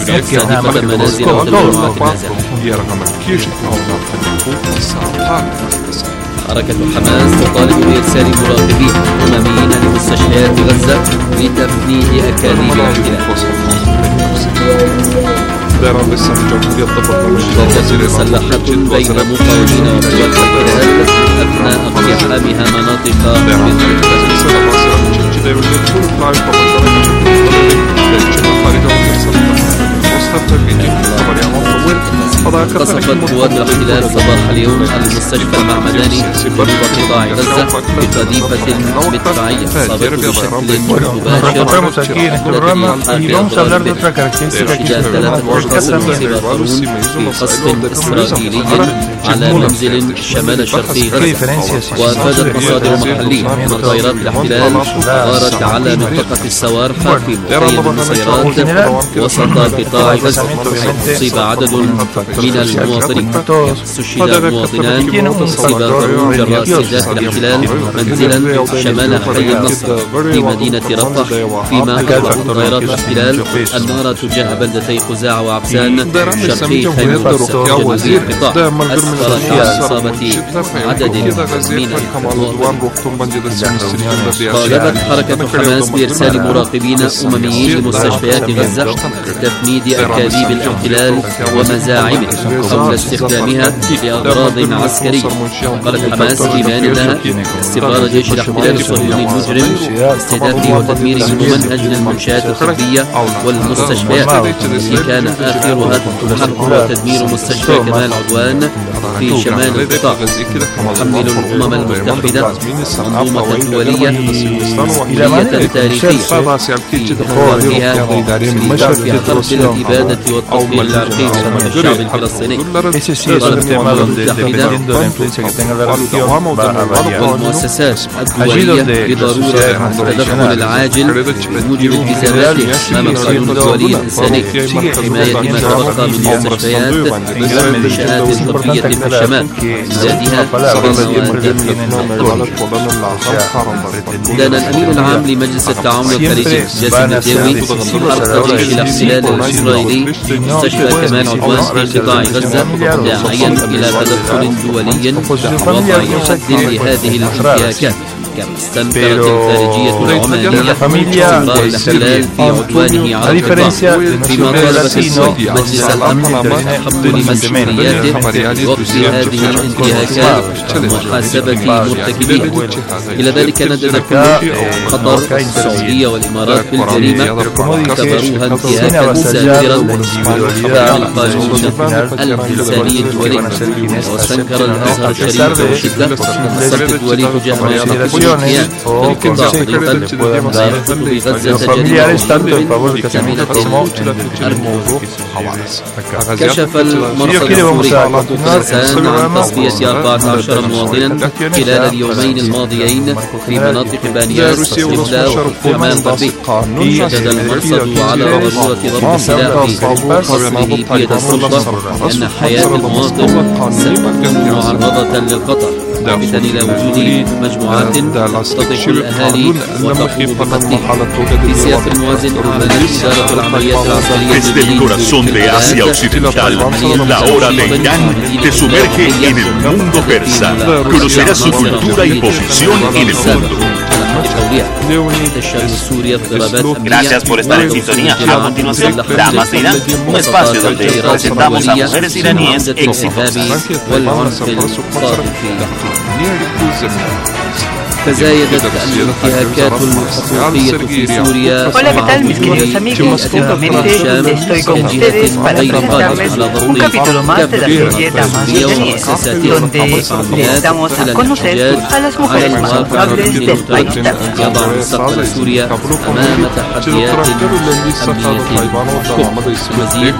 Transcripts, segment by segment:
مستهدفة منازل وتجمعات النازحين. حركة حماس تطالب بإرسال مراقبين أمميين لمستشفيات غزة لتفنيد أكاذيب الاحتلال. ضربة مسلحة بين مقاومين وقوات الاحتلال أثناء اقتحامها مناطق قصفت قوات الاحتلال صباح اليوم المستشفى المعمداني جنوب قطاع غزة بقذيفة مدفعية صابت بشكل مباشر في قصف إسرائيلي على منزل شمال شرقي غزة. وأفادت مصادر محلية أن طائرات الاحتلال غارت على منطقة السوارح في مخيم النصيرات وسط قطاع غزة، حيث أصيب عدد من المواطنين. استشهد مواطنان أصيبهم جراء استهداف الاحتلال منزلا شمال حي النصر في مدينة رفح، فيما أطلقت طائرات الاحتلال النار تجاه بلدتي خزاعة وعبسان شرقي خان يونس جنوبي القطاع، أسفر عن إصابة عدد من طالبت حركة حماس بإرسال مراقبين أمميين لمستشفيات غزة لتفنيد أكاذيب الاحتلال ومزاعمه حول استخدامها لأغراض عسكرية. قالت حماس في بيانها استمرار جيش الاحتلال الصهيوني المجرم استهدافه وتدميره منهج للمنشآت الطبية والمستشفيات، التي كان آخرها حرق وتدمير مستشفى كمال عدوان في شمال القطاع. تحمل الأمم المتحدة منظومة دولية مسؤولية تاريخية في إخراجها في حرب الإبادة والتطهير العرقي من الشعب الفلسطيني. قالت الأمم المتحدة والمؤسسات الدولية بضرورة التدخل العاجل بموجب التزاماته أمام القانون الدولي الإنساني حماية ما تبقى من مستشفيات والمنشآت الطبية في الشمال إمدادها دان الأمين العام لمجلس التعاون الخليجي جاسم الداوي حرق جيش الاحتلال الإسرائيلي مستشفى كمال عدوان في قطاع غزة، داعيا إلى تدخل دولي ووضع حد لهذه الانتهاكات. كما استنكرت الخارجية العمانية استمرار الاحتلال في عدوانه على القطاع، فيما طالبت مجلس الأمن بتحمل مسؤولياته وقف هذه الانتهاكات ومحاسبة مرتكبيها. إلى ذلك ندد قطر السعودية والإمارات بالجريمة واعتبروها انتهاكا ساخرا باحترام القانون الإنساني الدولي. واستنكر الأزهر الشريف بشدة الصمت الدولي تجاه ما يعتقد كشف المرصد السوري عن تصفية 14 مواطنا خلال اليومين الماضيين في مناطق بانياس وسفلا وحمان غربي. شدد المرصد على ضرورة ضرب السلاح وفصله بيد السلطة لأن حياة المواطن ستكون معرضة للخطر، ضابطا إلى وجود مجموعات تطيح الأهالي وتقوم بقتلهم. في سياق موازن أعلنت إدارة العمليات العسكرية desde el corazón de Asia Occidental, la hora de Irán te sumerge en el mundo persa. Conocerás su cultura y posición en el mundo. Gracias por estar en sintonía. A continuación, Damas de Irán, un espacio donde presentamos a mujeres iraníes exitosas. تزايدت الانتهاكات الحقوقية في سوريا. Hola, ¿qué tal, mis queridos amigos? Nuevamente estoy con ustedes para presentarles un capítulo más de la serie Damas Iraníes, donde les damos a conocer a las mujeres más notables del país también. سوريا أمام تحديات أمنية مزيد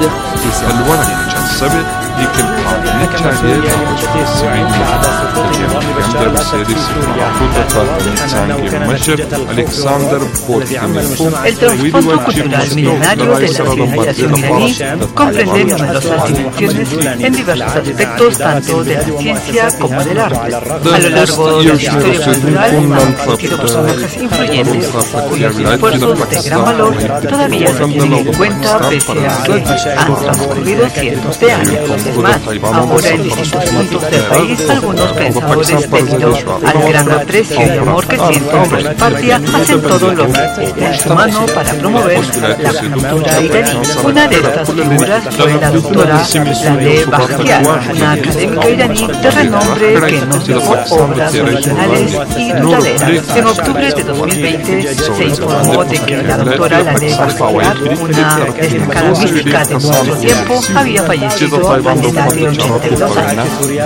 El trasfondo cultural milenario de la civilización iraní comprende numerosas dimensiones en diversos aspectos tanto de la ciencia como del arte. A lo largo de la historia cultural han existido personajes influyentes cuyos esfuerzos de gran valor todavía se tienen en cuenta pese a que han transcurrido cientos de años. Es más, ahora en distintos puntos del país algunos pensadores, debido al gran aprecio y amor que sienten por la patria, hacen todo lo que esté en su mano para promover la cultura iraní. Una de estas figuras fue la doctora Laleh Bakhtiar, una académica iraní de renombre que nos dejó obras originales y duraderas. En octubre de 2020 se informó de que la doctora Laleh Bakhtiar, una destacada mística de nuestro tiempo, había fallecido a la edad de 82 años.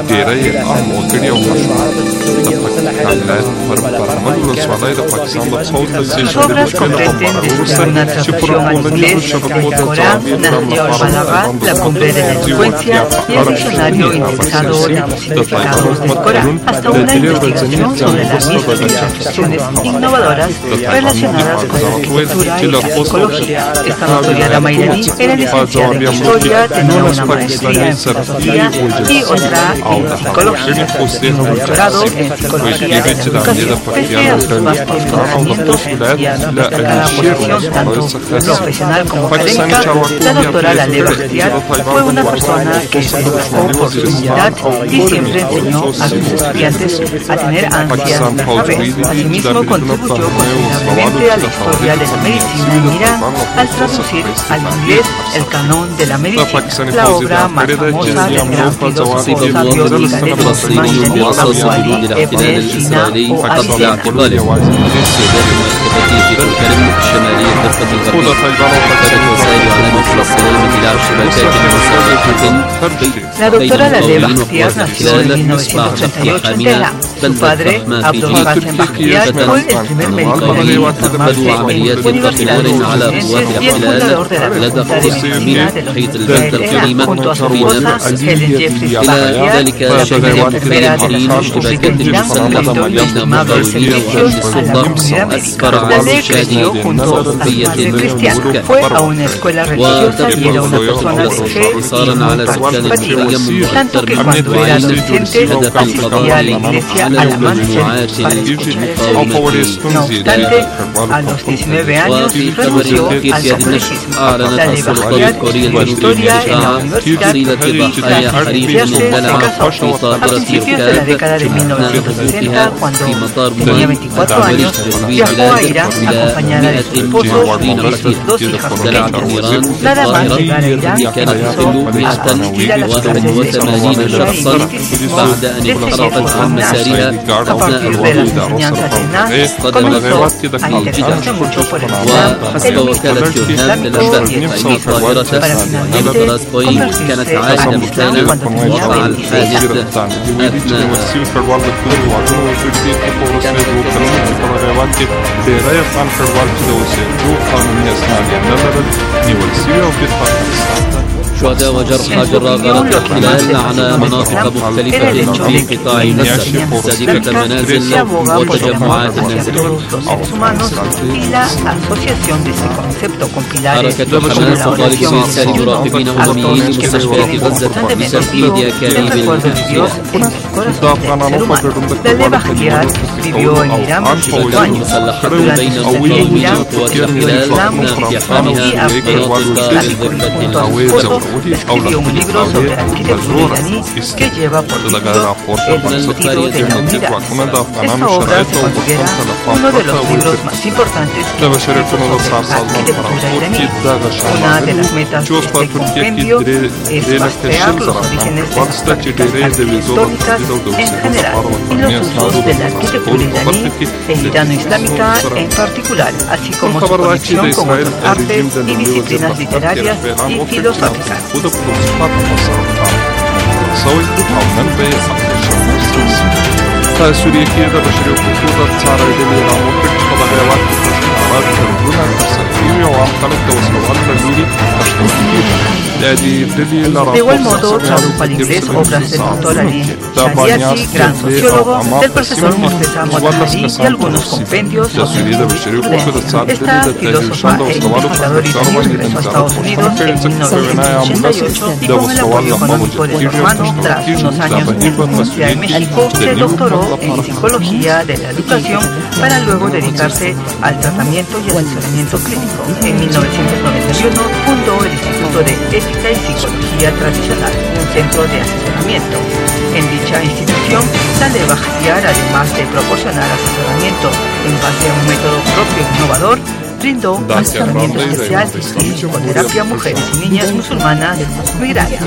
Sus obras comprenden desde una traducción al inglés del Corán, Nahj al-Balagha, la cumbre de la elocuencia y el diccionario indexado de los significados del Corán, hasta una investigación sobre las mismas reflexiones innovadoras relacionadas con la arquitectura y la psicología. Esta notoriada iraní era licenciada en Historia, tenía una maestría en Filosofía y otra en Psicología. Tiene un doctorado en Psicología de la Educación. Pese a sus vastos conocimientos y a su destacada posición tanto profesional como académica, la doctora Laleh Bakhtiar fue una persona que se destacó por su humildad y siempre enseñó a sus estudiantes a tener ansias de saber. Asimismo, contribuyó considerablemente a la historia de la medicina en Irán al traducir al inglés el canon de la medicina, la obra más famosa del gran filósofo sabio libanés musulmán Abu Ali ibn Sina o Avicenna. La doctora Laleh Bakhtiar nació en 1938 en Teherán. Su padre, Abdul Qasim Bakhtiar, fue el primer médico iraní en formarse en universidades estadounidenses y el fundador de la Facultad de Medicina de la Universidad de Teherán, junto a su esposa Helen Jeffries Bakhtiar, la primera de las mujeres que en Irán prestó inestimable servicio a la comunidad médica. Laleh creció junto a su padre cristiano. Fue a una escuela religiosa y era una persona de fe y muy participativa, tanto que cuando era adolescente asistía a la iglesia al amanecer para escuchar el sermón. No obstante, a los 19 años renunció al catolicismo. Laleh Bakhtiar estudió historia en la universidad y tras licenciarse se casó. A principios de la década de 1960, cuando tenía 24 años, viajó a Irán acompañada de su esposo y de sus dos hijas pequeñas. Nada más llegar a Irán empezó a asistir a las clases de economía y misticismo, le enseñó por Nas. A partir de las enseñanzas de Nas, comenzó a interesarse mucho por el Islam, el misticismo islámico y el sufismo, para finalmente convertirse al Islam cuando tenía 26 años. شهداء وجرحى جراء غارة الاحتلال على مناطق مختلفة في قطاع غزة سادقة منازل وتجمعات النازحين. حركة حماس تطالب بإرسال مراقبين أمميين لمستشفيات غزة بترتيب أكاليب الأحياء. Laleh Bakhtiar vivió en Irán 28 años. Durante su estadía en Irán, estudió el Islam y arte islámico. Junto a su esposo, escribió un libro sobre arquitectura iraní que lleva por título El sentido de la unidad. Esta obra se considera uno de los libros más importantes que sobre arquitectura iraní. Una de las metas de este compendio es rastrear los orígenes de las prácticas arquitectónicas en general y los usos de la arquitectura iraní e irano-islámica en particular, así como su conexión con otras artes y disciplinas literarias y filosóficas. سوريا بشري وخطوطة صار يدلي رامو كل خضروات وعمارات كردونا تسافيري وعم خلق توصلوا على الجوري أشتغل De igual modo, tradujo al inglés obras del doctor Ali Shariati, gran sociólogo, del profesor Morteza Motahari y algunos compendios sobre jurisprudencia. Esta filósofa e investigadora iraní regresó a Estados Unidos en 1988 y con el apoyo económico de su hermano, tras unos años en la Universidad de México, se doctoró en Psicología de la Educación para luego dedicarse al tratamiento y asesoramiento clínico. En 1991 fundó el Instituto de Ética y Psicología Tradicional, un centro de asesoramiento. En dicha institución, Saleh Bakhtiar, además de proporcionar asesoramiento en base a un método propio e innovador, brindó asesoramiento especial y psicoterapia a mujeres y niñas musulmanas migrantes.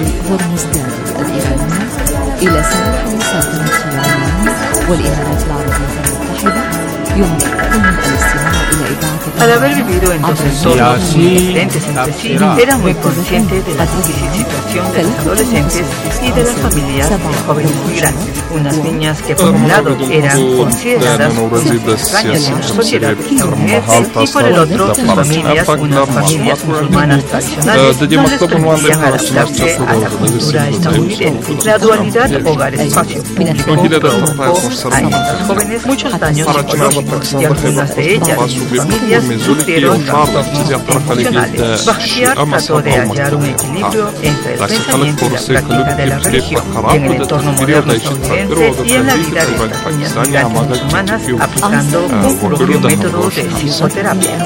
Al haber vivido en dos entornos muy diferentes entre sí, era muy consciente de la difícil situación de los adolescentes y de las familias de jóvenes migrantes. Unas niñas que por un lado eran consideradas extrañas en la sociedad estadounidense y por el otro sus familias, unas familias musulmanas tradicionales, no les permitían adaptarse a la cultura estadounidense. La dualidad hogar-espacio público provocó a estas jóvenes muchos daños psicológicos y algunas de ellas y sus familias sufrieron trastornos emocionales. Bakhtiar trató de hallar un equilibrio entre el pensamiento y la práctica de la religión en el entorno moderno estadounidense y en la vida de estas niñas migrantes musulmanas, aplicando un propio método de psicoterapia.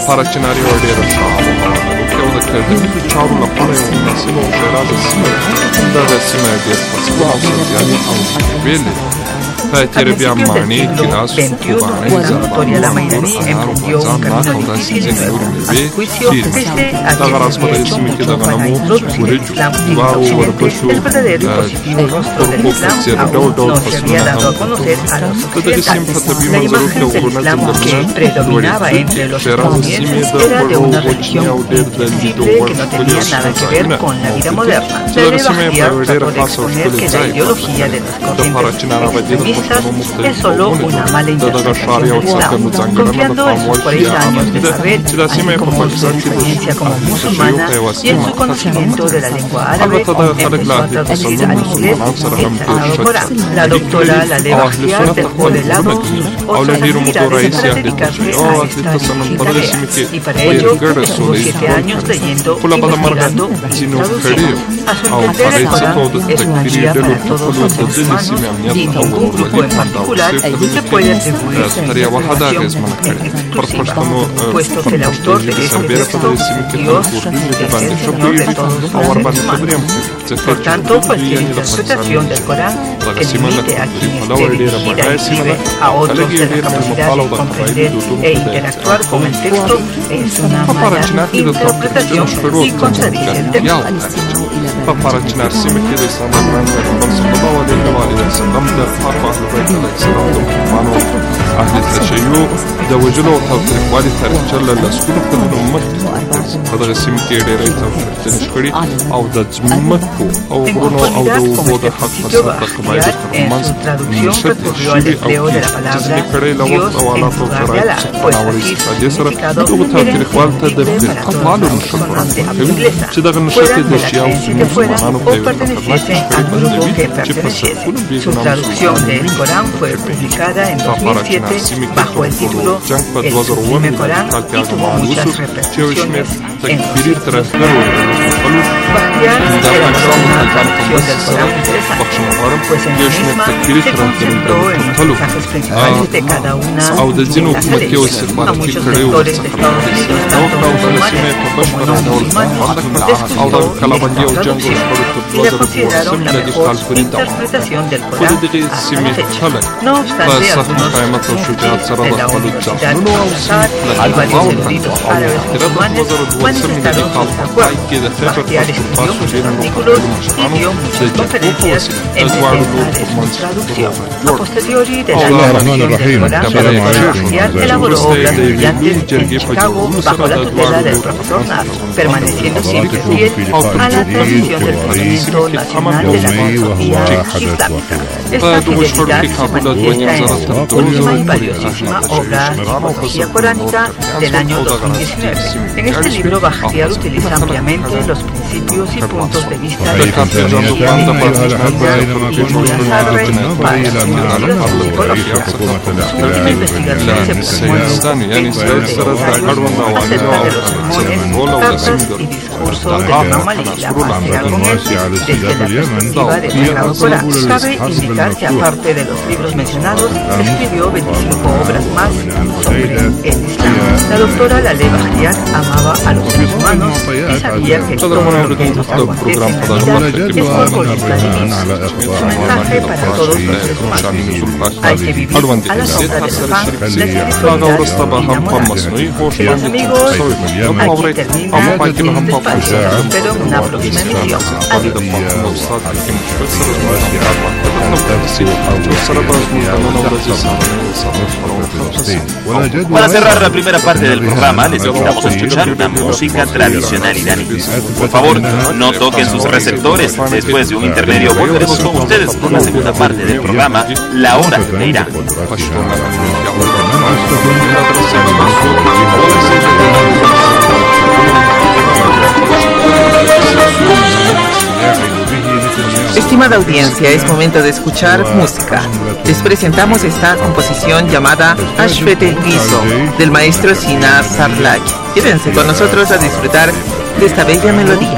A principios del siglo XXI, la doctora Lamairani emprendió un camino difícil y nuevo. A su juicio, pese a que había hecho mucho para introducir el Islam en Occidente, el verdadero y positivo rostro del Islam aún no se había dado a conocer a los occidentales. La imagen del Islam que predominaba entre los estadounidenses era de una religión invisible que no tenía nada que ver con la vida moderna. Saleh Bakhtiar trató de exponer que la ideología de las corrientes extremistas es solo una mala interpretación del Islam, confiando en sus 40 años de saber, así como su experiencia como musulmana y en su conocimiento de la lengua árabe, empezó a traducir al inglés el Sagrado Corán. La doctora Saleh Bakhtiar dejó de lado otras actividades para dedicarse a esta difícil tarea, y para ello estuvo 7 años leyendo, investigando y traduciendo. A su entender, el Corán es una guía para todos los seres humanos y ningún grupo en particular se puede atribuir su interpretación exclusiva, puesto que el autor de este texto, Dios, es el Señor de todos los seres humanos. Por tanto, cualquier interpretación del Corán que limite a quien esté dirigida y prive a otros de la capacidad de comprender e interactuar con el texto es una mala interpretación y contradice el texto. اهل التشيع د وجلو او تاریخوالي تاریخچه له لسګونو کلونو مخکې په دغه سیمه کې ډېرې تاریخچه کړي او د ځمکو او غرونو او د اوبو د حق په سر د قبایلو ترمنځ نشت شوي او ځینې کړۍ له وخت او حالاتو شرایطو څخه ناوړه استفادې سره دغو تاریخوال ته د فرقهوالو نښه وړاندې کوي چې دغه نښتې د شیعه او سني مسلمانانو په یوه خطرناکه شخړې بندوي چې په سرکونو بېګناه bajo el título El Sublime Corán y tuvo muchas repercusiones en los siglos. Bakhtiar elaboró una traducción del Corán interesante, pues en la misma se concentró en los mensajes principales de cada una de las leyes. A muchos lectores de Estados Unidos, tanto musulmanes como no musulmanes, les gustó esta traducción y la consideraron la mejor interpretación del Corán hasta la fecha. No obstante, algunos de la Universidad de Al-Azhar y varios eruditos árabes musulmanes manifestaron su desacuerdo. Bakhtiar escribió muchos artículos y dio muchas conferencias en defensa de su traducción. A posteriori de la traducción del Corán, Bakhtiar elaboró obras brillantes en Chicago bajo la tutela del profesor Nass, permaneciendo siempre fiel a la tradición del Parlamento Nacional de la Filosofía Islámica. Esta fidelidad se manifiesta en su última y valiosísima obra Psicología Coránica del año 2019. En este libro, Bakhtiar utiliza ampliamente los principios principios y puntos de vista كيف تجعل باندا فرنسا بينما في Cabe indicar que aparte de los libros mencionados, escribió 25 obras más sobre el Islam. La doctora Laleh Bahriat amaba a los seres humanos y sabía que todo lo que nos acontece en la vida es por voluntad divina. Su mensaje para todos los seres humanos: hay que vivir a la sombra de la paz, la espiritualidad y la moral. Queridos amigos, aquí termina este espacio. Espero una próxima emisión. Para cerrar la primera parte del programa, les invitamos a escuchar una música tradicional iraní. Por favor, no toquen sus receptores. Después de un intermedio volveremos con ustedes con la segunda parte del programa, La Hora de Irán. Estimada audiencia, es momento de escuchar música. Les presentamos esta composición llamada Ashvet el Guiso, del maestro Sina Sarlaj. Quédense con nosotros a disfrutar de esta bella melodía.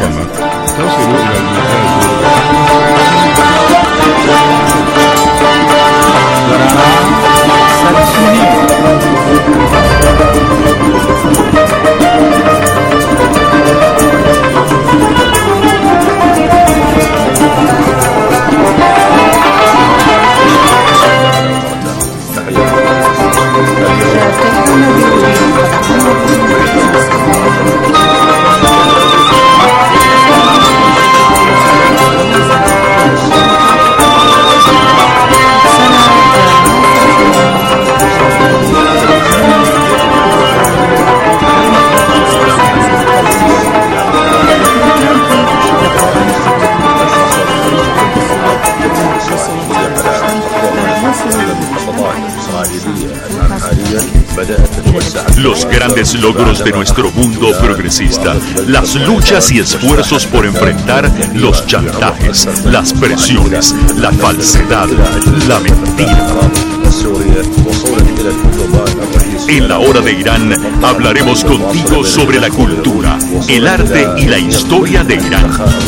Los grandes logros de nuestro mundo progresista, las luchas y esfuerzos por enfrentar los chantajes, las presiones, la falsedad, la mentira. En La Hora de Irán hablaremos contigo sobre la cultura, el arte y la historia de Irán.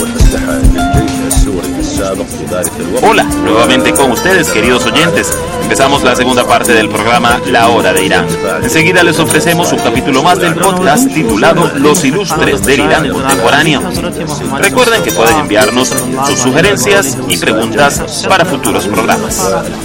Hola, nuevamente con ustedes, queridos oyentes. Empezamos la segunda parte del programa La Hora de Irán. Enseguida les ofrecemos un capítulo más del podcast titulado Los Ilustres del Irán Contemporáneo. Recuerden que pueden enviarnos sus sugerencias y preguntas para futuros programas.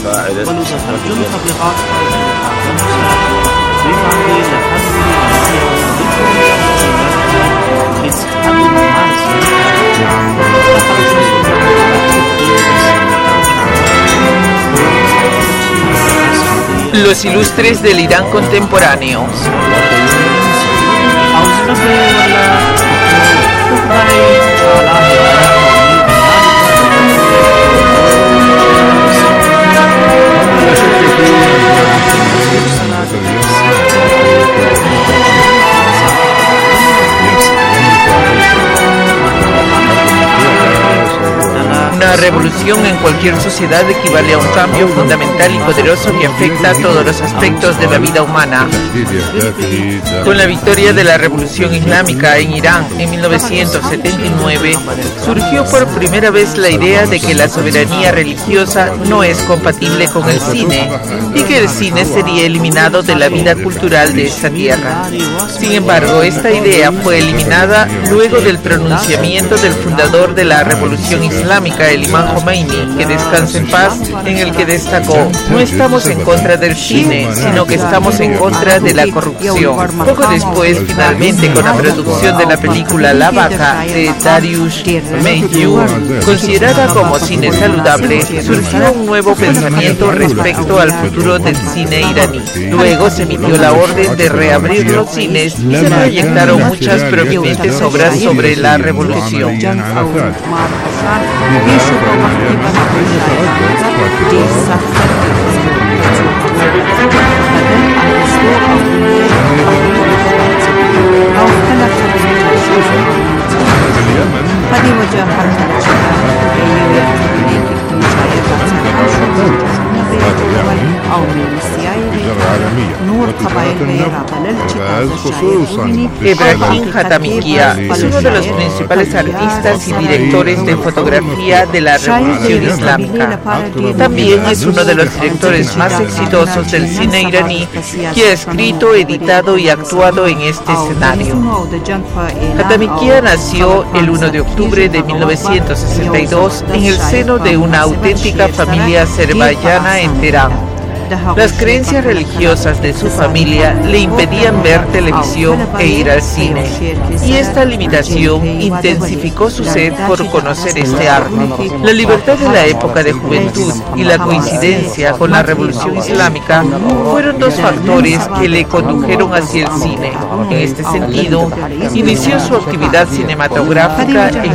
Los ilustres del Irán contemporáneo. Una revolución en cualquier sociedad equivale a un cambio fundamental y poderoso que afecta a todos los aspectos de la vida humana. Con la victoria de la Revolución Islámica en Irán en 1979, surgió por primera vez la idea de que la soberanía religiosa no es compatible con el cine y que el cine sería eliminado de la vida cultural de esta tierra. Sin embargo, esta idea fue eliminada luego del pronunciamiento del fundador de la Revolución Islámica, el Imam Khomeini, que descanse en paz, en el que destacó: no estamos en contra del cine, sino que estamos en contra de la corrupción. Poco después, finalmente, con la producción de la película La Vaca de Dariush Meydiu, considerada como cine saludable, surgió un nuevo pensamiento respecto al futuro del cine iraní. Luego se emitió la orden de reabrir los cines y se proyectaron muchas prominentes obras sobre la revolución. هذه وجه Ebrahim Hatamikia es uno de los principales artistas y directores de fotografía de la Revolución Islámica. También es uno de los directores más exitosos del cine iraní que ha escrito, editado y actuado en este escenario. Hatamikia nació el 1 de octubre de 1962 en el seno de una auténtica familia azerbaiyana en Teherán. Las creencias religiosas de su familia le impedían ver televisión e ir al cine, y esta limitación intensificó su sed por conocer este arte. La libertad de la época de juventud y la coincidencia con la Revolución Islámica fueron dos factores que le condujeron hacia el cine. En este sentido, inició su actividad cinematográfica en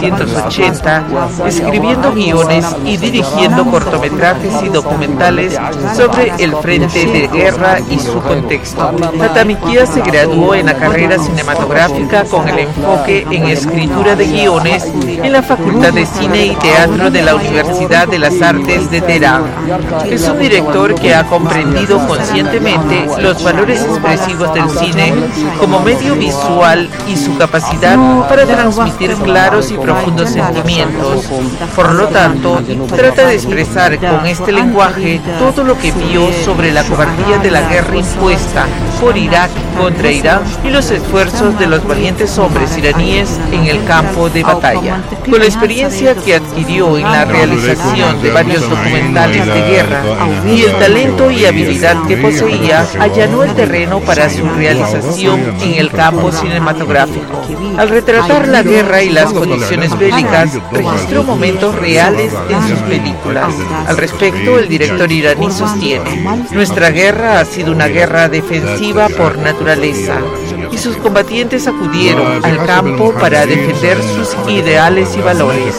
1980, escribiendo guiones y dirigiendo cortometrajes y documentales sobre el frente de guerra y su contexto. Hatamikia se graduó en la carrera cinematográfica con el enfoque en escritura de guiones en la Facultad de Cine y Teatro de la Universidad de las Artes de Teherán. Es un director que ha comprendido conscientemente los valores expresivos del cine como medio visual y su capacidad para transmitir claros y profundos sentimientos. Por lo tanto, trata de expresar con este lenguaje todo lo que vio sobre la cobardía de la guerra impuesta por Irak contra Irán y los esfuerzos de los valientes hombres iraníes en el campo de batalla. Con la experiencia que adquirió en la realización de varios documentales de guerra y el talento y habilidad que poseía, allanó el terreno para su realización en el campo cinematográfico. Al retratar la guerra y las condiciones bélicas, registró momentos reales en sus películas. Al respecto, el director iraní sostiene: nuestra guerra ha sido una guerra defensiva por naturaleza, y sus combatientes acudieron al campo para defender sus ideales y valores.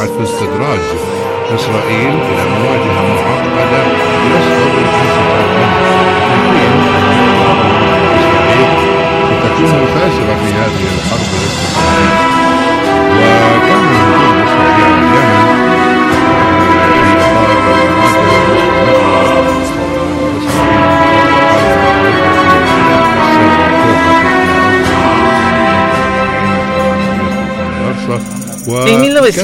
En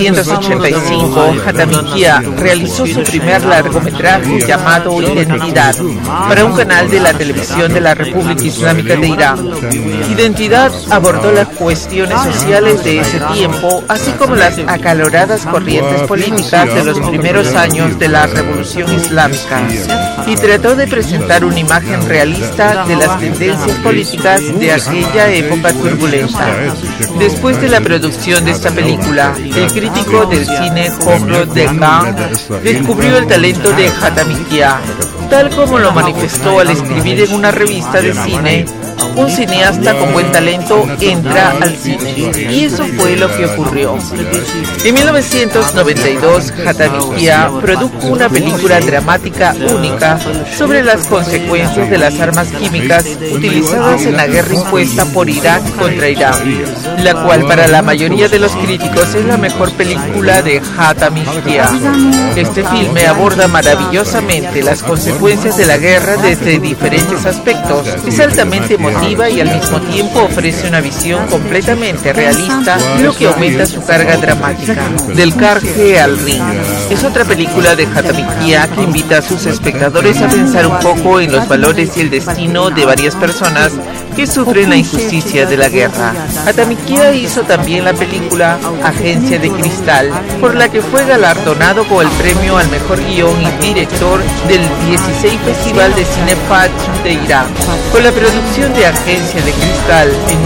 1985, Hatamikia realizó su primer largometraje llamado Identidad para un canal de la televisión de la República Islámica de Irán. Identidad abordó las cuestiones sociales de ese tiempo, así como las acaloradas corrientes políticas de los primeros años de la Revolución Islámica, y trató de presentar una imagen realista de las tendencias políticas de aquella época turbulenta. Después de la producción de esta película, el crítico del cine Jorge Degan descubrió el talento de Hatamikia, tal como lo manifestó al escribir en una revista de cine: un cineasta con buen talento entra al cine. Y eso fue lo que ocurrió. En 1992, Hatamikia produjo una película dramática única sobre las consecuencias de las armas químicas utilizadas en la guerra impuesta por Irak contra Irán, la cual para la mayoría de los críticos es la mejor película de Hatamikia. Este filme aborda maravillosamente las consecuencias de la guerra desde diferentes aspectos. Es altamente emotiva y al mismo tiempo ofrece una visión completamente realista, lo que aumenta su carga dramática. Del Karge al Ring es otra película de Hatamikia que invita a sus espectadores a pensar un poco en los valores y el destino de varias personas que sufren la injusticia de la guerra. Hatamikia hizo también la película Agencia de Cristal, por la que fue galardonado con el premio al mejor guión y director del 16 Festival de Cine Fajr de Irán. Con la producción de Agencia de Cristal en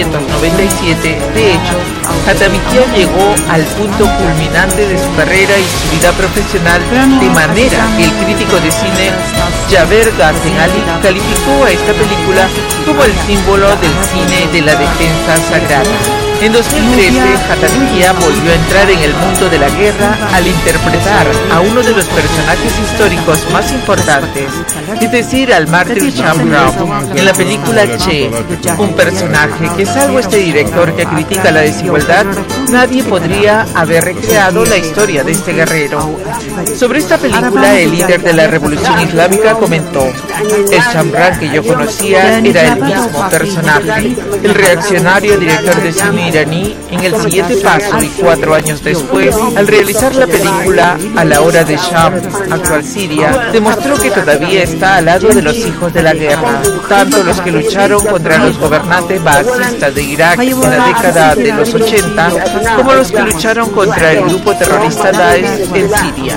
1997, de hecho, Hatamikia llegó al punto culminante de su carrera y su vida profesional, de manera que el crítico de cine Jaber Ghazen-Ali calificó a esta película como el símbolo del cine de la defensa sagrada. En 2013, Hatamikia volvió a entrar en el mundo de la guerra al interpretar a uno de los personajes históricos más importantes, es decir, al mártir Shamrock, en la película Che, un personaje que, salvo este director que critica la desigualdad, nadie podría haber recreado la historia de este guerrero. Sobre esta película, el líder de la Revolución Islámica comentó: el Shamrock que yo conocía era el mismo personaje, el reaccionario director de cine iraní. En el siguiente paso, y 4 años después, al realizar la película A la hora de Sham, actual Siria, demostró que todavía está al lado de los hijos de la guerra, tanto los que lucharon contra los gobernantes baasistas de Irak en la década de los 80, como los que lucharon contra el grupo terrorista Daesh en Siria.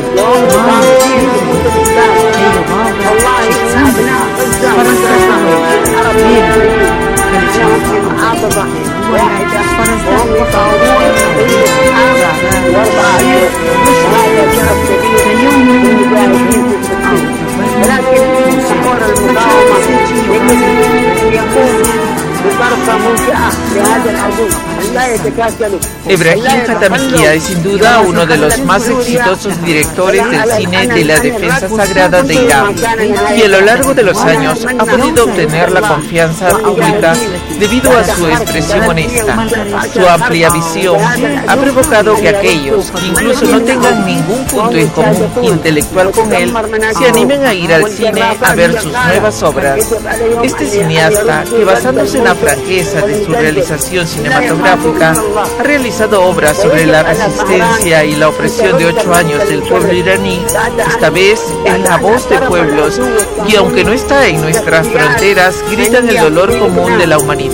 Ebrahim Hatamikia es sin duda uno de los más exitosos directores del cine de la defensa sagrada de Irán, y a lo largo de los años ha podido obtener la confianza pública debido a su expresión honesta. Su amplia visión ha provocado que aquellos que incluso no tengan ningún punto en común intelectual con él se animen a ir al cine a ver sus nuevas obras. Este cineasta, que basándose en la franqueza de su realización cinematográfica, ha realizado obras sobre la resistencia y la opresión de 8 años del pueblo iraní, esta vez en la voz de pueblos que, aunque no está en nuestras fronteras, gritan el dolor común de la humanidad.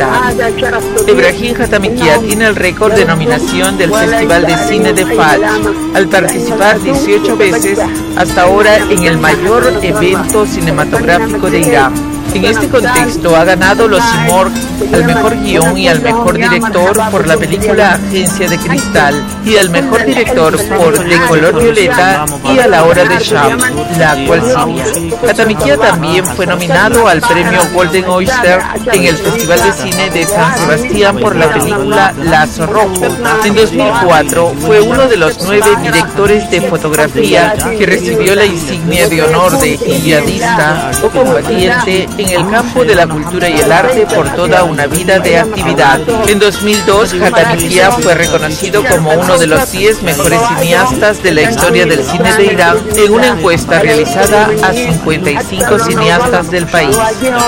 Ebrahim Hatamikia tiene el récord de nominación del Festival de Cine de Faj, al participar 18 veces hasta ahora en el mayor evento cinematográfico de Irán. En este contexto ha ganado los Simorg al mejor guión y al mejor director por la película Agencia de Cristal, y al mejor director por De color violeta y A la hora de Sham, la actual Siria. Hatamikia también fue nominado al premio Golden Oyster en el Festival de Cine de San Sebastián por la película Lazo Rojo. En 2004 fue uno de los 9 directores de fotografía que recibió la insignia de honor de jihadista o combatiente en el campo de la cultura y el arte por toda una vida de actividad. En 2002, Hatamikia fue reconocido como uno de los 10 mejores cineastas de la historia del cine de Irán en una encuesta realizada a 55 cineastas del país.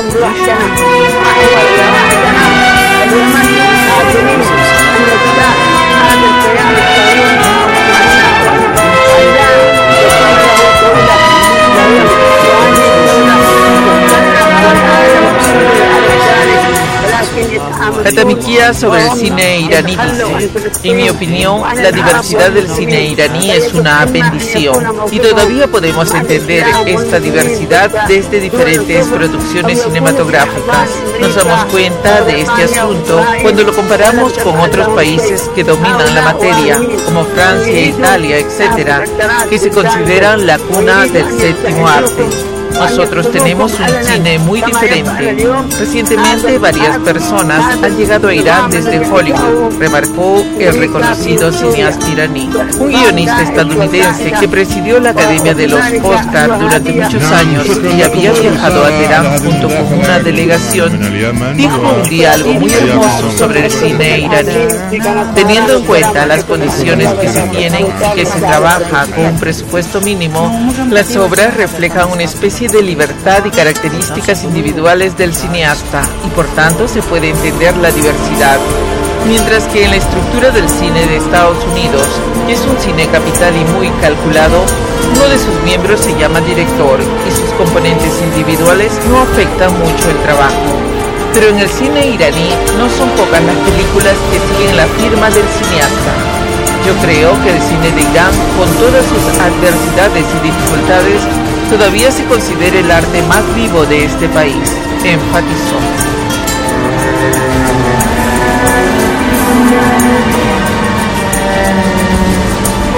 Hatamikia sobre el cine iraní dice: en mi opinión, la diversidad del cine iraní es una bendición, y todavía podemos entender esta diversidad desde diferentes producciones cinematográficas. Nos damos cuenta de este asunto cuando lo comparamos con otros países que dominan la materia, como Francia, Italia, etc., que se consideran la cuna del séptimo arte. Nosotros tenemos un cine muy diferente. Recientemente varias personas han llegado a Irán desde Hollywood, remarcó el reconocido cineasta iraní. Un guionista estadounidense que presidió la Academia de los Oscar durante muchos años y había viajado a Teherán junto con una delegación, dijo un día algo muy hermoso sobre el cine iraní. Teniendo en cuenta las condiciones que se tienen y que se trabaja con un presupuesto mínimo, las obras reflejan una especie de libertad y características individuales del cineasta, y por tanto se puede entender la diversidad. Mientras que en la estructura del cine de Estados Unidos, que es un cine capital y muy calculado, uno de sus miembros se llama director y sus componentes individuales no afectan mucho el trabajo. Pero en el cine iraní no son pocas las películas que siguen la firma del cineasta. Yo creo que el cine de Irán, con todas sus adversidades y dificultades, todavía se considera el arte más vivo de este país, enfatizó.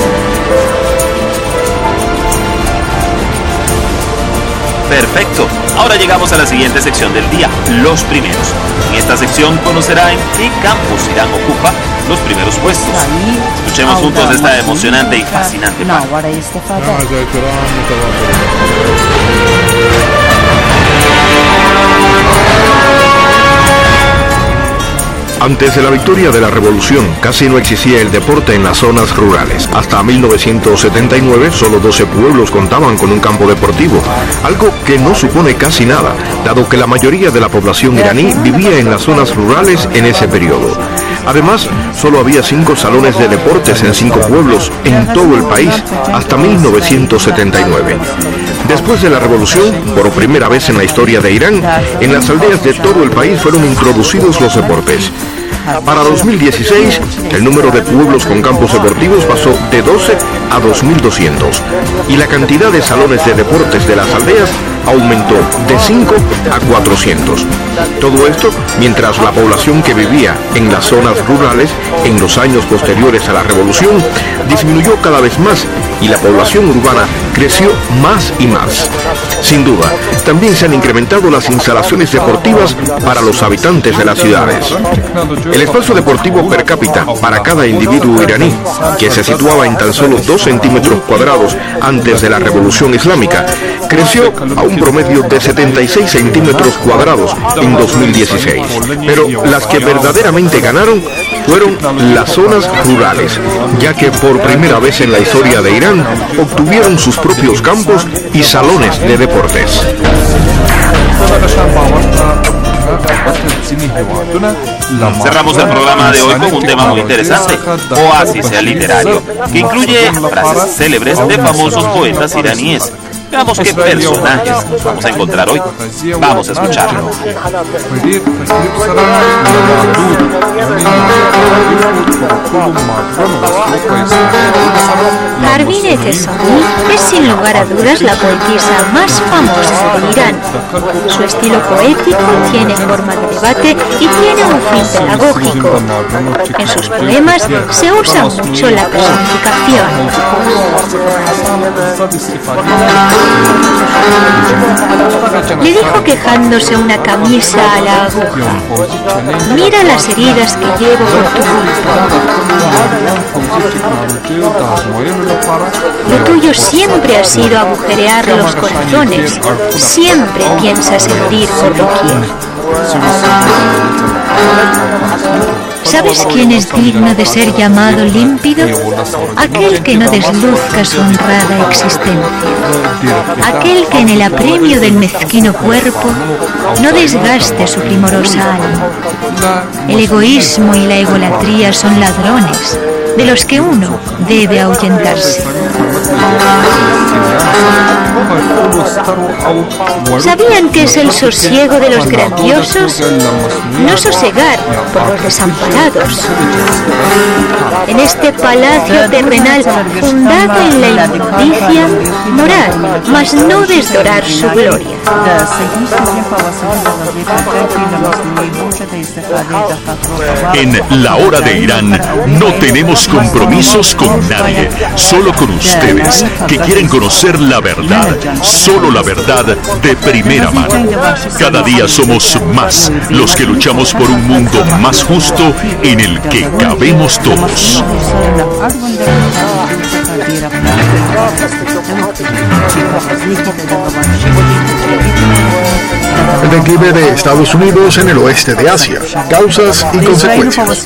Perfecto. Ahora llegamos a la siguiente sección del día, los primeros. En esta sección conocerá en qué campos Irán ocupa los primeros puestos. Escuchemos juntos esta emocionante y fascinante parte. Antes de la victoria de la revolución, casi no existía el deporte en las zonas rurales. Hasta 1979, solo 12 pueblos contaban con un campo deportivo, algo que no supone casi nada, dado que la mayoría de la población iraní vivía en las zonas rurales en ese periodo. Además, solo había 5 salones de deportes en 5 pueblos en todo el país, hasta 1979. Después de la revolución, por primera vez en la historia de Irán, en las aldeas de todo el país fueron introducidos los deportes. Para 2016, el número de pueblos con campos deportivos pasó de 12 a 2.200 y la cantidad de salones de deportes de las aldeas aumentó de 5 a 400. Todo esto mientras la población que vivía en las zonas rurales en los años posteriores a la revolución disminuyó cada vez más y la población urbana creció más y más. Sin duda, también se han incrementado las instalaciones deportivas para los habitantes de las ciudades. El espacio deportivo per cápita para cada individuo iraní, que se situaba en tan solo 2 centímetros cuadrados antes de la Revolución Islámica, creció a un promedio de 76 centímetros cuadrados en 2016. Pero las que verdaderamente ganaron fueron las zonas rurales, ya que por primera vez en la historia de Irán obtuvieron sus propios campos y salones de deportes. Cerramos el programa de hoy con un tema muy interesante, Oasis literario, que incluye frases célebres de famosos poetas iraníes. Veamos qué personajes vamos a encontrar hoy. Vamos a escucharlo. Parvin Efesoni es sin lugar a dudas la poetisa más famosa de Irán. Su estilo poético tiene forma de debate y tiene un fin pedagógico. En sus poemas se usa mucho la personificación. Le dijo quejándose una camisa a la aguja: mira las heridas que llevo por tu culpa. Lo tuyo siempre ha sido agujerear los corazones. Siempre piensas herir por doquier. ¿Sabes quién es digno de ser llamado límpido? Aquel que no desluzca su honrada existencia. Aquel que en el apremio del mezquino cuerpo no desgaste su primorosa alma. El egoísmo y la egolatría son ladrones de los que uno debe ahuyentarse. ¿Sabían que es el sosiego de los grandiosos? No sosegar por los desamparados. En este palacio terrenal fundado en la inmundicia, morar, mas no desdorar su gloria. En La Hora de Irán no tenemos compromisos con nadie, solo con ustedes que quieren conocer la verdad, solo la verdad de primera mano. Cada día somos más los que luchamos por un mundo más justo en el que cabemos todos. El declive de Estados Unidos en el oeste de Asia, causas y consecuencias.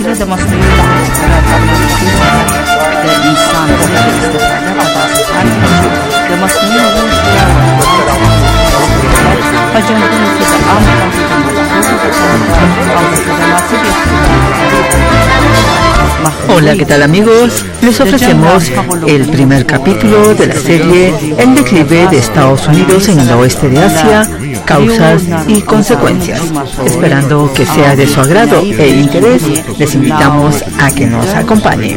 Hola, ¿qué tal amigos? Les ofrecemos el primer capítulo de la serie El declive de Estados Unidos en el oeste de Asia, causas y consecuencias. Esperando que sea de su agrado e interés, les invitamos a que nos acompañen.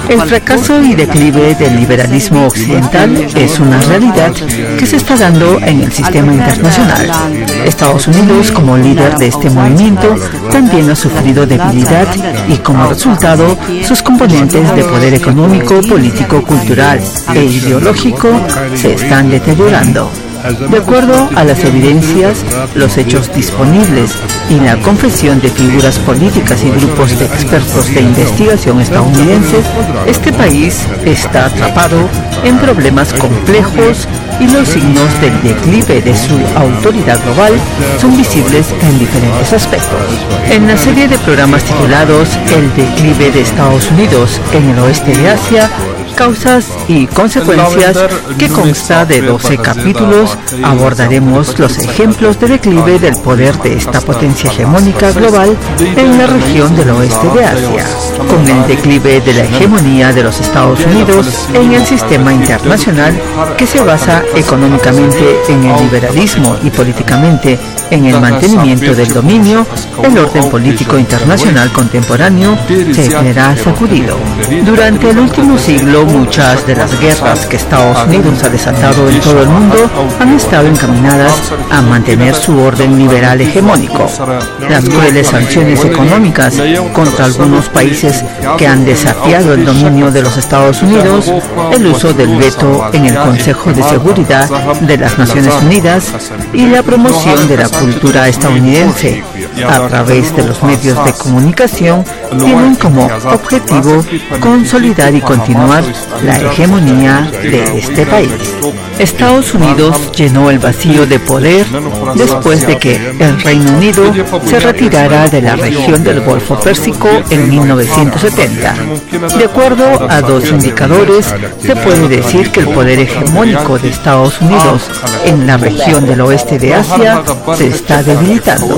El fracaso y declive del liberalismo occidental es una realidad que se está dando en el sistema internacional. Estados Unidos, como líder de este movimiento, también ha sufrido debilidad y, como resultado, sus componentes de poder económico, político, cultural e ideológico se están deteriorando. De acuerdo a las evidencias, los hechos disponibles y la confesión de figuras políticas y grupos de expertos de investigación estadounidenses, este país está atrapado en problemas complejos y los signos del declive de su autoridad global son visibles en diferentes aspectos. En la serie de programas titulados El declive de Estados Unidos en el oeste de Asia, causas y consecuencias, que consta de 12 capítulos, abordaremos los ejemplos de declive del poder de esta potencia hegemónica global en la región del oeste de Asia, con el declive de la hegemonía de los Estados Unidos en el sistema internacional, que se basa económicamente en el liberalismo y políticamente en el mantenimiento del dominio. El orden político internacional contemporáneo se verá sacudido. Durante el último siglo, muchas de las guerras que Estados Unidos ha desatado en todo el mundo han estado encaminadas a mantener su orden liberal hegemónico. Las crueles sanciones económicas contra algunos países que han desafiado el dominio de los Estados Unidos, el uso del veto en el Consejo de Seguridad de las Naciones Unidas y la promoción de la cultura estadounidense a través de los medios de comunicación tienen como objetivo consolidar y continuar la hegemonía de este país. Estados Unidos llenó el vacío de poder después de que el Reino Unido se retirara de la región del Golfo Pérsico en 1970. De acuerdo a dos indicadores, se puede decir que el poder hegemónico de Estados Unidos en la región del oeste de Asia se está debilitando.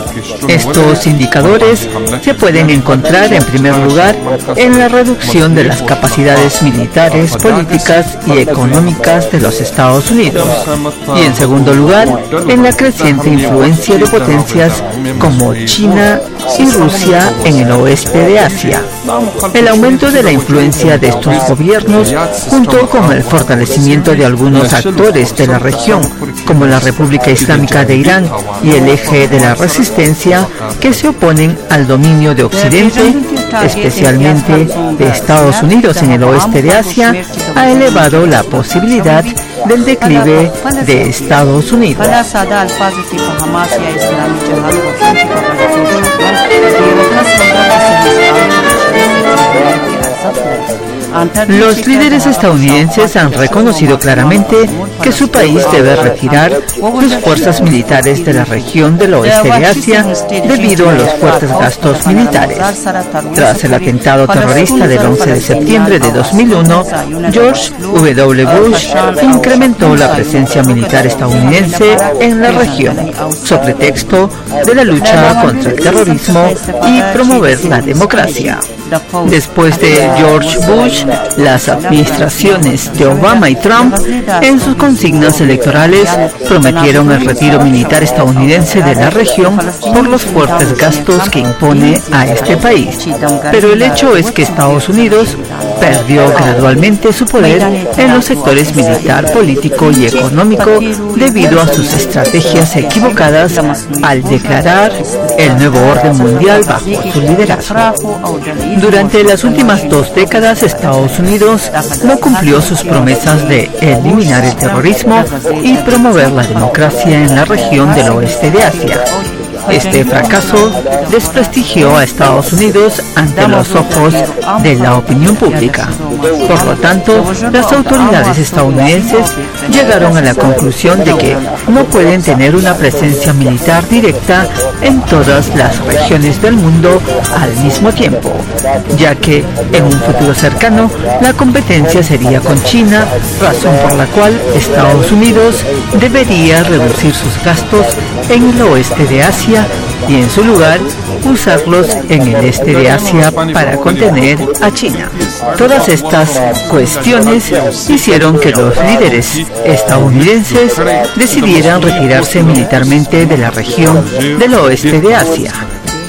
Estos indicadores se pueden encontrar en primer lugar en la reducción de las capacidades militares, políticas y económicas de los Estados Unidos, y en segundo lugar en la creciente influencia de potencias como China y Rusia en el oeste de Asia. El aumento de la influencia de estos gobiernos, junto con el fortalecimiento de algunos actores de la región, como la República Islámica de Irán y el Eje de la Resistencia, que se oponen al dominio de Occidente, especialmente de Estados Unidos en el oeste de Asia, ha elevado la posibilidad del declive de Estados Unidos. Los líderes estadounidenses han reconocido claramente que su país debe retirar sus fuerzas militares de la región del oeste de Asia debido a los fuertes gastos militares. Tras el atentado terrorista del 11 de septiembre de 2001, George W. Bush incrementó la presencia militar estadounidense en la región, sobre pretexto de la lucha contra el terrorismo y promover la democracia. Después de George Bush, las administraciones de Obama y Trump, en sus consignas electorales, prometieron el retiro militar estadounidense de la región por los fuertes gastos que impone a este país. Pero el hecho es que Estados Unidos perdió gradualmente su poder en los sectores militar, político y económico debido a sus estrategias equivocadas al declarar el nuevo orden mundial bajo su liderazgo. Durante las últimas 2 décadas, Estados Unidos no cumplió sus promesas de eliminar el terrorismo y promover la democracia en la región del oeste de Asia. Este fracaso desprestigió a Estados Unidos ante los ojos de la opinión pública. Por lo tanto, las autoridades estadounidenses llegaron a la conclusión de que no pueden tener una presencia militar directa en todas las regiones del mundo al mismo tiempo, ya que en un futuro cercano la competencia sería con China, razón por la cual Estados Unidos debería reducir sus gastos en el oeste de Asia y en su lugar usarlos en el este de Asia para contener a China. Todas estas cuestiones hicieron que los líderes estadounidenses decidieran retirarse militarmente de la región del oeste de Asia.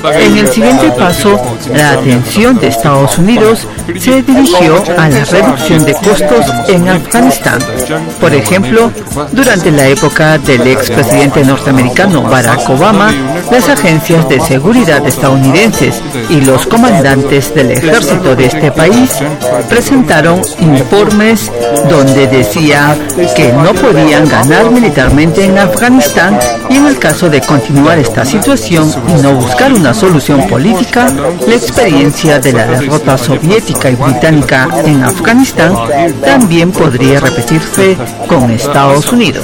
En el siguiente paso, la atención de Estados Unidos se dirigió a la reducción de costos en Afganistán. Por ejemplo, durante la época del expresidente norteamericano Barack Obama, las agencias de seguridad estadounidenses y los comandantes del ejército de este país presentaron informes donde decía que no podían ganar militarmente en Afganistán, y en el caso de continuar esta situación y no buscar una solución política, la experiencia de la derrota soviética y británica en Afganistán también podría repetirse con Estados Unidos.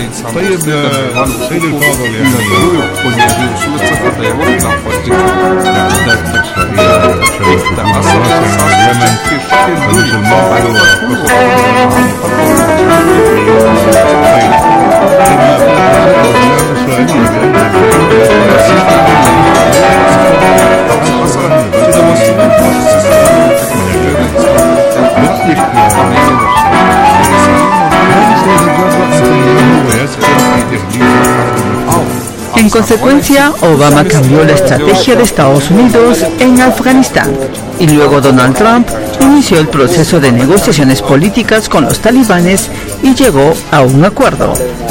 En consecuencia, Obama cambió la estrategia de Estados Unidos en Afganistán, y luego Donald Trump inició el proceso de negociaciones políticas con los talibanes y llegó a un acuerdo.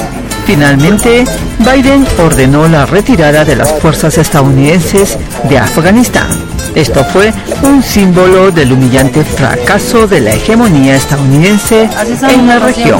Finalmente, Biden ordenó la retirada de las fuerzas estadounidenses de Afganistán. Esto fue un símbolo del humillante fracaso de la hegemonía estadounidense en la región.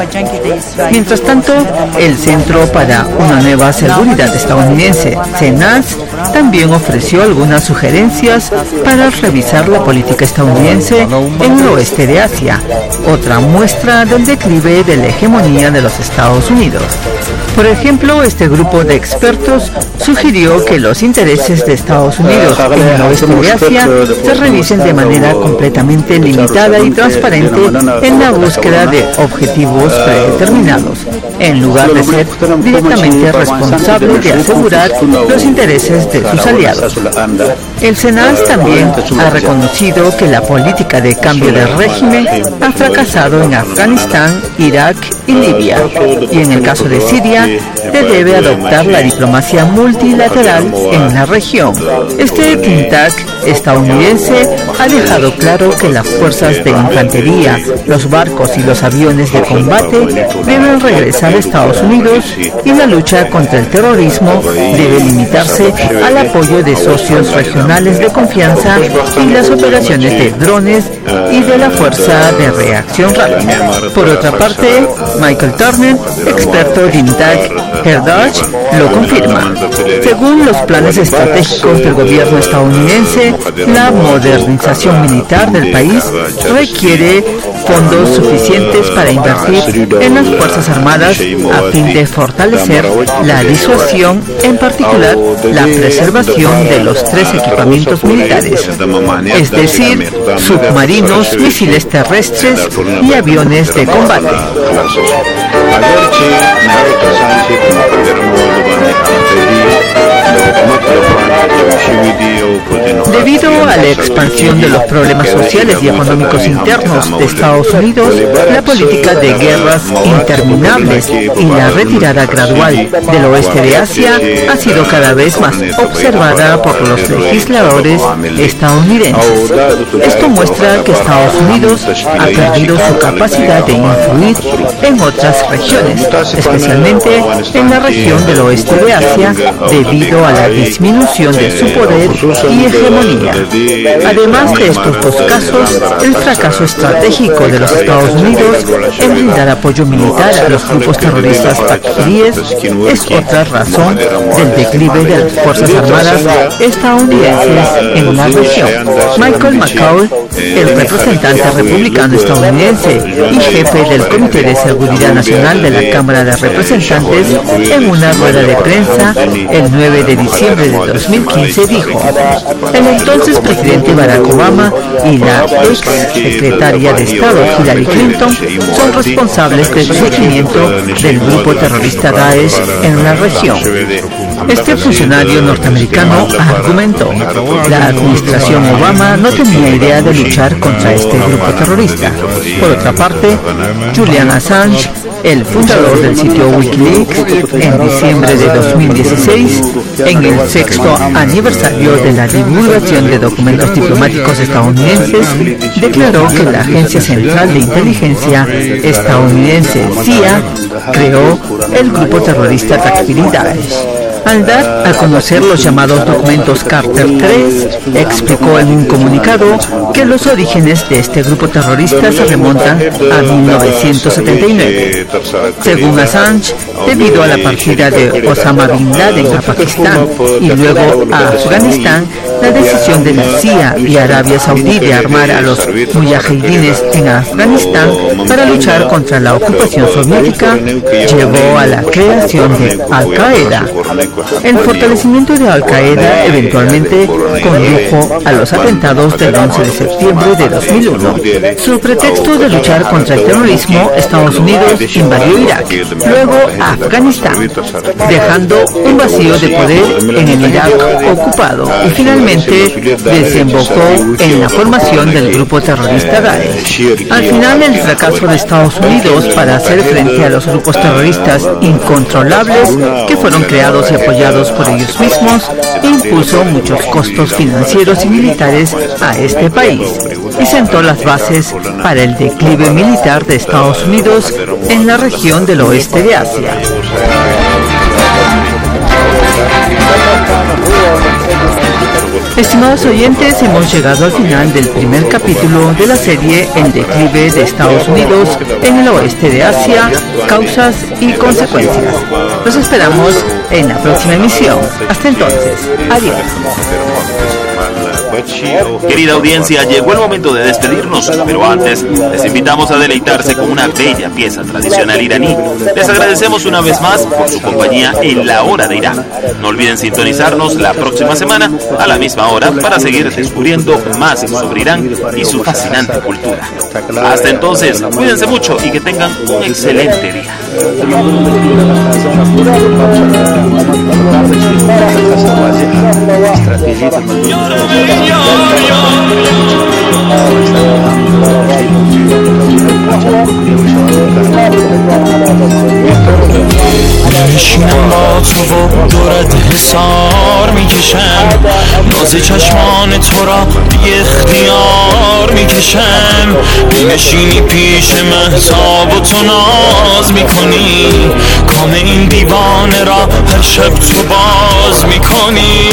Mientras tanto, el Centro para una Nueva Seguridad Estadounidense, CENAS, también ofreció algunas sugerencias para revisar la política estadounidense en el oeste de Asia, otra muestra del declive de la hegemonía de los Estados Unidos. Por ejemplo, este grupo de expertos sugirió que los intereses de Estados Unidos en el oeste de Asia se revisen de manera completamente limitada y transparente en la búsqueda de objetivos predeterminados, en lugar de ser directamente responsable de asegurar los intereses de sus aliados. El Senado también ha reconocido que la política de cambio de régimen ha fracasado en Afganistán, Irak y Libia, y en el caso de Siria se debe adoptar la diplomacia multilateral en la región. Este think tank estadounidense ha dejado claro que las fuerzas de infantería, los barcos y los aviones de combate deben regresar a Estados Unidos, y la lucha contra el terrorismo debe limitarse al apoyo de socios regionales de confianza y las operaciones de drones y de la Fuerza de Reacción Rápida. Por otra parte, Michael Turner, experto de Heritage, lo confirma. Según los planes estratégicos del gobierno estadounidense, la modernización militar del país requiere fondos suficientes para invertir en las Fuerzas Armadas a fin de fortalecer la disuasión, en particular la preservación de los 3 equipamientos militares, es decir, submarinos, misiles terrestres y aviones de combate. Debido a la expansión de los problemas sociales y económicos internos de Estados Unidos, la política de guerras interminables y la retirada gradual del oeste de Asia ha sido cada vez más observada por los legisladores estadounidenses. Esto muestra que Estados Unidos ha perdido su capacidad de influir en otras regiones, especialmente en la región del oeste de Asia, debido a la disminución de su poder y hegemonía. Además de estos dos casos, el fracaso estratégico de los Estados Unidos en brindar apoyo militar a los grupos terroristas pakiríes es otra razón del declive de las Fuerzas Armadas estadounidenses en la región. Michael McCaul, el representante republicano estadounidense y jefe del Comité de Seguridad Nacional de la Cámara de Representantes, en una rueda de prensa el 9 de diciembre de 2015 dijo: el entonces presidente Barack Obama y la ex secretaria de Estado Hillary Clinton son responsables del surgimiento del grupo terrorista Daesh en la región. Este funcionario norteamericano argumentó: la administración Obama no tenía idea de luchar contra este grupo terrorista. Por otra parte, Julian Assange, el fundador del sitio Wikileaks, en diciembre de 2016, en el 6º aniversario de la divulgación de documentos diplomáticos estadounidenses, declaró que la Agencia Central de Inteligencia estadounidense, CIA, creó el grupo terrorista Takfiri Daesh. Al dar a conocer los llamados documentos Carter III, explicó en un comunicado que los orígenes de este grupo terrorista se remontan a 1979. Según Assange, debido a la partida de Osama Bin Laden a Pakistán y luego a Afganistán, la decisión de la CIA y Arabia Saudí de armar a los mujahidines en Afganistán para luchar contra la ocupación soviética llevó a la creación de Al-Qaeda. El fortalecimiento de Al-Qaeda eventualmente condujo a los atentados del 11 de septiembre de 2001. Su pretexto de luchar contra el terrorismo, Estados Unidos invadió Irak, luego Afganistán, dejando un vacío de poder en el Irak ocupado y finalmente desembocó en la formación del grupo terrorista Daesh. Al final, el fracaso de Estados Unidos para hacer frente a los grupos terroristas incontrolables que fueron creados y apoyados por ellos mismos impuso muchos costos financieros y militares a este país y sentó las bases para el declive militar de Estados Unidos en la región del oeste de Asia. Estimados oyentes, hemos llegado al final del primer capítulo de la serie El declive de Estados Unidos en el oeste de Asia, causas y consecuencias. Los esperamos en la próxima emisión. Hasta entonces, adiós. Querida audiencia, llegó el momento de despedirnos, pero antes les invitamos a deleitarse con una bella pieza tradicional iraní. Les agradecemos una vez más por su compañía en La Hora de Irán. No olviden sintonizarnos la próxima semana a la misma hora para seguir descubriendo más sobre Irán y su fascinante cultura. Hasta entonces, cuídense mucho y que tengan un excelente día. میشینم با تو و دورت حسار میکشم ناز چشمان تو را بی اختیار میکشم میشینی پیش مهتاب و تو ناز میکنی کام این دیوانه را هر شب تو باز میکنی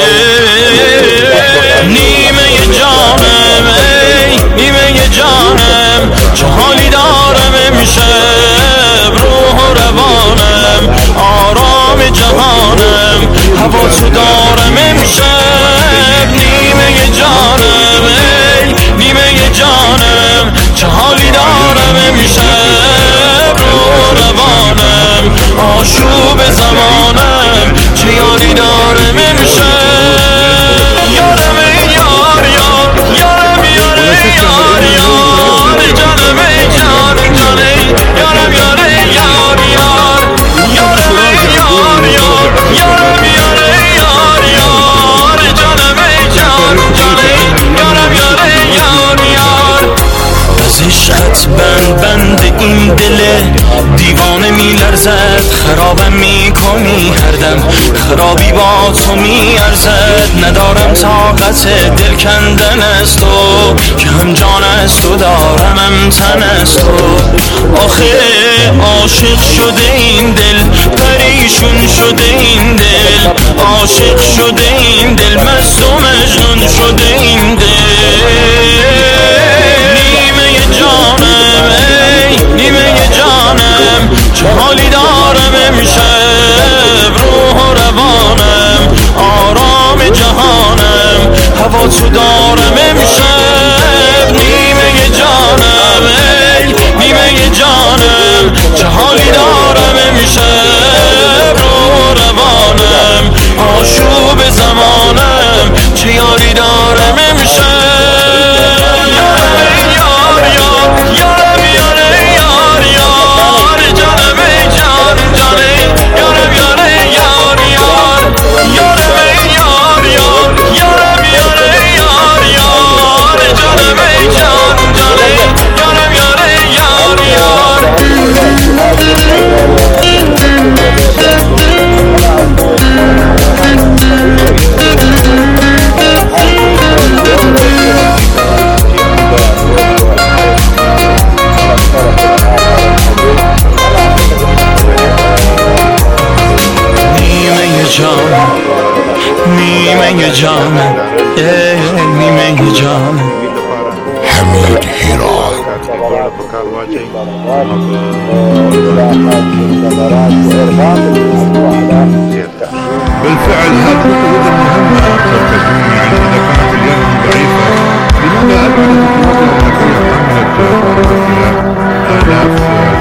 نیمه جانم ای نیمه جانم چه حالی دارم امشب روح و روانم آرام جهانم هوا تو دارم امشب نیمه جانم ای نیمه جانم چه حالی دارم امشب روح و روانم آشوب زمانم چه یاری دارم امشب یارم ای یار یار یارم یار ای یار یار جانم ای جان جان ای یارم یار ای یار یار یارم ای یار یار یارم یار ای یار یار جانم ای جان جان ای یارم یار ای یار یار از عشقت بند این دل دیوانه میلرزد خرابم میکنی هر دم خرابی با تو میارزد ندارم طاقت دل کندن از تو که هم جان از تو دارم هم تن از تو آخه عاشق شده این دل پریشون شده این دل عاشق شده این دل مست و مجنون شده این دل نیمه جانم ای نیمه جانم چه حالی دارم امشب روح و روانم آرام جهانم هوا تو دارم امشب نیمه جانم ای نیمه جانم چه حالی دارم امشب روح و روانم آشوب زمانم چه یاری دارم امشب یار یار یارم یار یار یار جانم ای جان جان ای جانم نیمه جانم نیمه جانم حميد هيران. بالفعل هذه القضية مهمة تركزون يعني إذا كانت اليمن ضعيفة لماذا أبعدت القوات الأمريكية حملت آلاف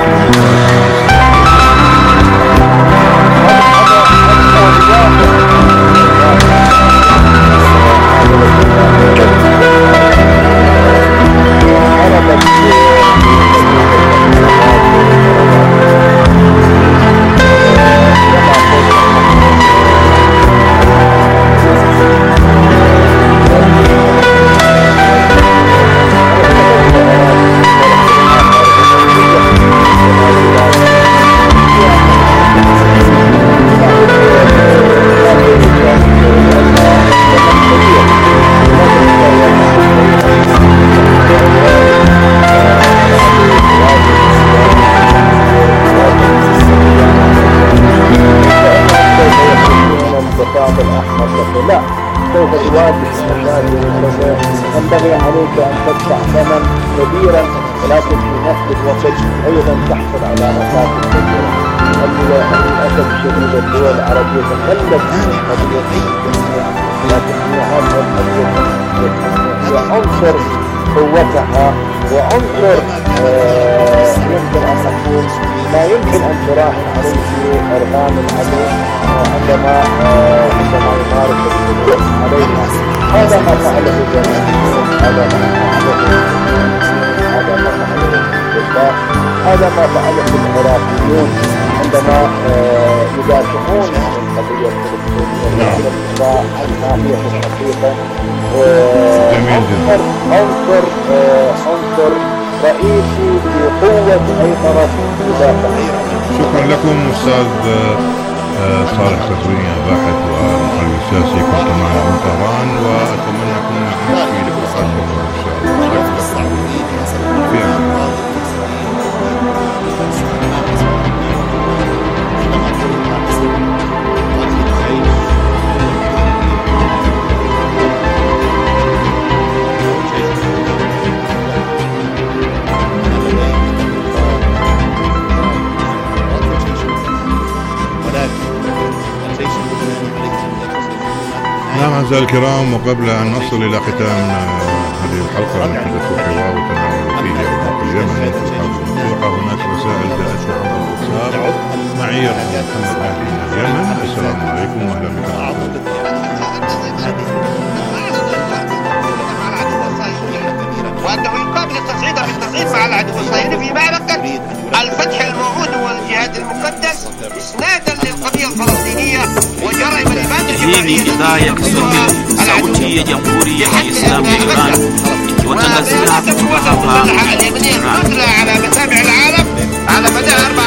ينبغي عليك أن تدفع ثمنا كبيرا ولكن في نفس الوقت أيضا تحصل على مصالح كبيرة. للأسف الشديد الدول العربية تخلت عن قضية الجميع، لكن هذه القضية هي عنصر قوتها وعنصر يمكن أن نقول ما يمكن أن تراهن عليه أرغام العدو عندما يمارس الهجوم عليها. هذا ما فعله الجماعة، هذا ما فعله العراقيون عندما يدافعون عن القضية الفلسطينية والدفاع عنها هي في الحقيقة عنصر رئيسي في قوة أي طرف يدافع. شكرا لكم أستاذ صالح كسرية، باحث ومحلل سياسي، كنت معنا من طهران، وأتمنى أن نكون معكم في لقاءات أخرى إن شاء الله. في أمان الله. نعم أعزائي الكرام، وقبل أن نصل إلى ختام هذه الحلقة نحدث الحوار وتناول فيه أوراق اليمن في الحرب المفتوحة. هناك رسائل جاءتنا عبر الواتساب. معي محمد مهدي من اليمن. السلام عليكم وأهلا بكم. وأنه يقابل التصعيد بالتصعيد مع العدو الصهيوني في معركة الفتح الموعود والجهاد المقدس إسنادا للقضية الفلسطينية وجرائم الإبادة. Hii ni idhaa ya Kiswahili, sauti ya Jamhuri ya Kiislamu ya Iran, ikiwatangazia kutoka hapa Iran. على مسامع العالم على مدى